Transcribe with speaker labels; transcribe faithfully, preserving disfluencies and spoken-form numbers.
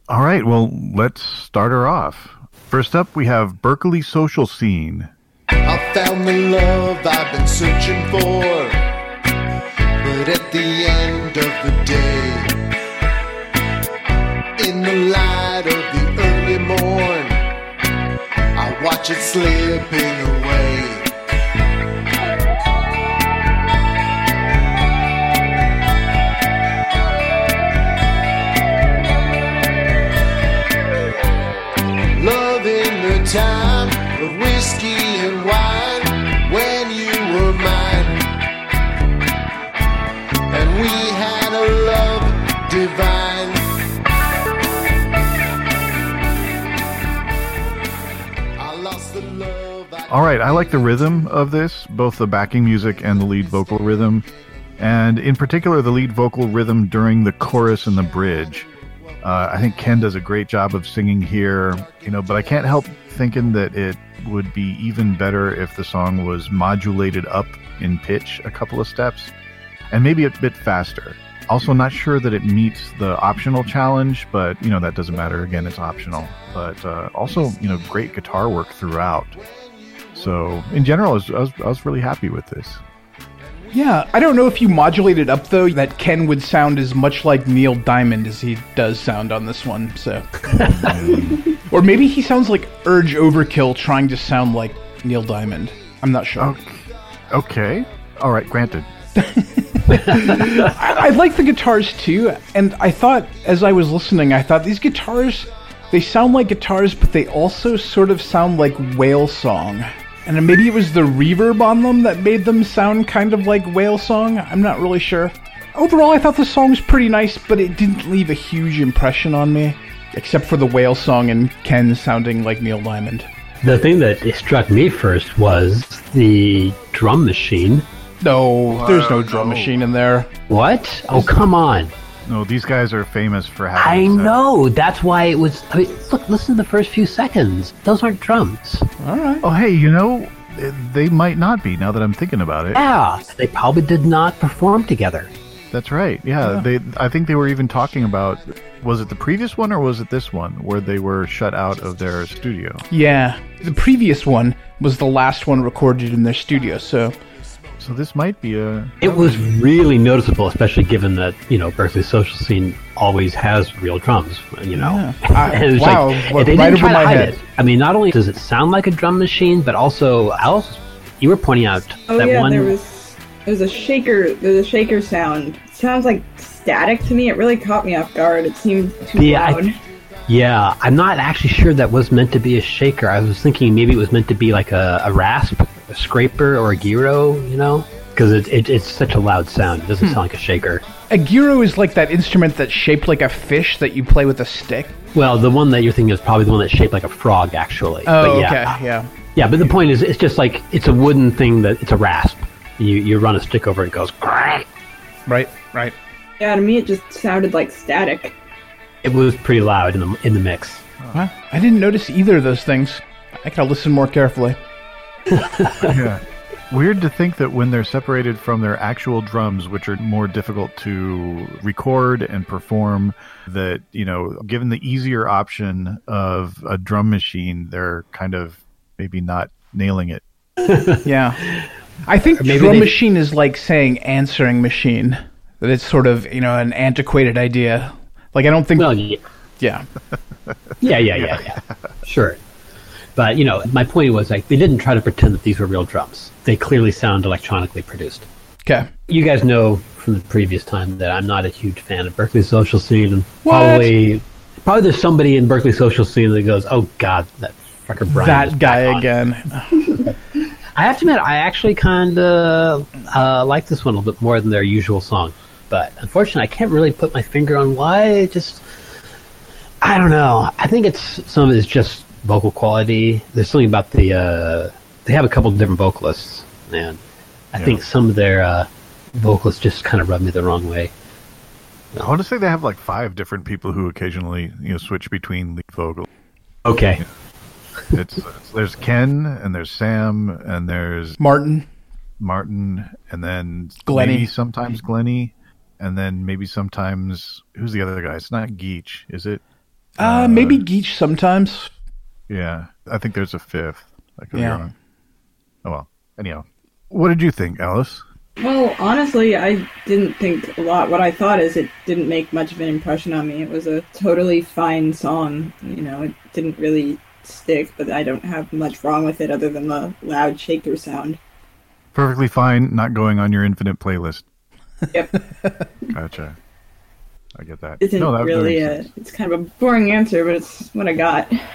Speaker 1: All right, well, let's start her off. First up, we have Berkeley Social Scene.
Speaker 2: I found the love I've been searching for, but at the end of the day, in the light of the early morn, I watch it slipping away. Love in the time of whiskey and wine, when you were mine, and we had a love divine. I lost the love I
Speaker 1: All right, I like the rhythm of this, both the backing music and the lead vocal rhythm, and in particular the lead vocal rhythm during the chorus and the bridge. Uh, I think Ken does a great job of singing here, you know, but I can't help thinking that it would be even better if the song was modulated up in pitch a couple of steps, and maybe a bit faster. Also, not sure that it meets the optional challenge, but, you know, that doesn't matter. Again, it's optional. But uh, also, you know, great guitar work throughout. So, in general, I was, I was, I was really happy with this.
Speaker 3: Yeah, I don't know if you modulated up, though, that Ken would sound as much like Neil Diamond as he does sound on this one, so... Or maybe he sounds like Urge Overkill trying to sound like Neil Diamond. I'm not sure.
Speaker 1: Okay. okay. All right, granted.
Speaker 3: I, I like the guitars, too, and I thought, as I was listening, I thought these guitars, they sound like guitars, but they also sort of sound like Whale Song. And maybe it was the reverb on them that made them sound kind of like Whale Song. I'm not really sure. Overall, I thought the song was pretty nice, but it didn't leave a huge impression on me. Except for the Whale Song and Ken sounding like Neil Diamond.
Speaker 4: The thing that struck me first was the drum machine.
Speaker 3: No, there's no
Speaker 1: Uh,
Speaker 3: drum
Speaker 1: no.
Speaker 3: machine in there.
Speaker 4: What? Oh, come on.
Speaker 1: No, these guys are famous for
Speaker 4: I
Speaker 1: having...
Speaker 4: know. That's why it was... I mean, look, listen to the first few seconds. Those aren't drums.
Speaker 3: All right.
Speaker 1: Oh, hey, you know, they might not be, now that I'm thinking about it.
Speaker 4: Yeah, they probably did not perform together.
Speaker 1: That's right. Yeah,
Speaker 3: Yeah.
Speaker 1: they. I think they were even talking about, was it the previous one or was it this one where they were shut out of their studio?
Speaker 3: Yeah, the previous one was the last one recorded in their studio, so...
Speaker 1: So this might be a...
Speaker 4: It was really noticeable, especially given that, you know, Berkeley Social Scene always has real drums, you know.
Speaker 3: Yeah. I-
Speaker 4: And it was
Speaker 3: wow,
Speaker 4: like,
Speaker 3: what-
Speaker 4: they
Speaker 3: right
Speaker 4: didn't
Speaker 3: over
Speaker 4: try to
Speaker 3: my
Speaker 4: hide
Speaker 3: head.
Speaker 4: it. I mean, not only does it sound like a drum machine, but also, Alice, you were pointing out
Speaker 5: Oh
Speaker 4: that
Speaker 5: yeah,
Speaker 4: one...
Speaker 5: there was there was a shaker. There's a shaker sound. It sounds like static to me. It really caught me off guard. It seemed too
Speaker 4: Yeah, I-
Speaker 5: loud.
Speaker 4: Yeah, I'm not actually sure that was meant to be a shaker. I was thinking maybe it was meant to be like a, a rasp, a scraper, or a gyro, you know? Because it, it, it's such a loud sound. It doesn't sound like a shaker.
Speaker 3: A gyro is like that instrument that's shaped like a fish that you play with a stick.
Speaker 4: Well, the one that you're thinking is probably the one that's shaped like a frog, actually.
Speaker 3: Oh,
Speaker 4: but yeah.
Speaker 3: okay, yeah.
Speaker 4: Yeah, but the point is, it's just like, it's a wooden thing that, it's a rasp. You you run a stick over it, it goes, "Grrrr."
Speaker 3: Right, right.
Speaker 5: Yeah, to me it just sounded like static.
Speaker 4: It was pretty loud in the, in the mix.
Speaker 3: Well, I didn't notice either of those things. I gotta listen more carefully.
Speaker 1: Yeah. Weird to think that when they're separated from their actual drums, which are more difficult to record and perform, that, you know, given the easier option of a drum machine, they're kind of maybe not nailing it.
Speaker 3: Yeah. I think
Speaker 4: maybe
Speaker 3: drum
Speaker 4: they-
Speaker 3: machine is like saying answering machine. That it's sort of, you know, an antiquated idea. Like, I don't think...
Speaker 4: Well, yeah,
Speaker 3: yeah.
Speaker 4: yeah, yeah, yeah, yeah. Sure. But, you know, my point was, like, they didn't try to pretend that these were real drums. They clearly sound electronically produced.
Speaker 3: Okay.
Speaker 4: You guys know from the previous time that I'm not a huge fan of Berkeley Social Scene, and
Speaker 3: What?
Speaker 4: probably probably there's somebody in Berkeley Social Scene that goes, "Oh God, that fucker Brian." is
Speaker 3: That guy
Speaker 4: back on."
Speaker 3: again.
Speaker 4: I have to admit, I actually kind of uh, like this one a little bit more than their usual song, but unfortunately, I can't really put my finger on why. It just, I don't know. I think it's some of it is just vocal quality. There's something about the uh, they have a couple of different vocalists, and I
Speaker 1: Yeah.
Speaker 4: think some of their uh, vocalists just kind of rub me the wrong way.
Speaker 1: I want to say they have like five different people who occasionally, you know, switch between lead vocal.
Speaker 4: Okay.
Speaker 1: It's, it's there's Ken and there's Sam and there's
Speaker 3: Martin.
Speaker 1: Martin and then
Speaker 3: Glennie.
Speaker 1: maybe sometimes Glennie and then maybe sometimes who's the other guy? It's not Geach, is it?
Speaker 3: Uh, maybe Geach sometimes.
Speaker 1: Yeah, I think there's a fifth. I could
Speaker 3: Yeah.
Speaker 1: be wrong. Oh well. Anyhow, what did you think, Alice?
Speaker 5: Well, honestly, I didn't think a lot. What I thought is it didn't make much of an impression on me. It was a totally fine song. You know, it didn't really stick, but I don't have much wrong with it other than the loud shaker sound.
Speaker 1: Perfectly fine, not going on your infinite playlist.
Speaker 5: Yep.
Speaker 1: Gotcha. I get that.
Speaker 5: Isn't
Speaker 1: No, that- that
Speaker 5: really
Speaker 1: makes
Speaker 5: a.
Speaker 1: sense.
Speaker 5: It's kind of a boring answer, but it's what I got.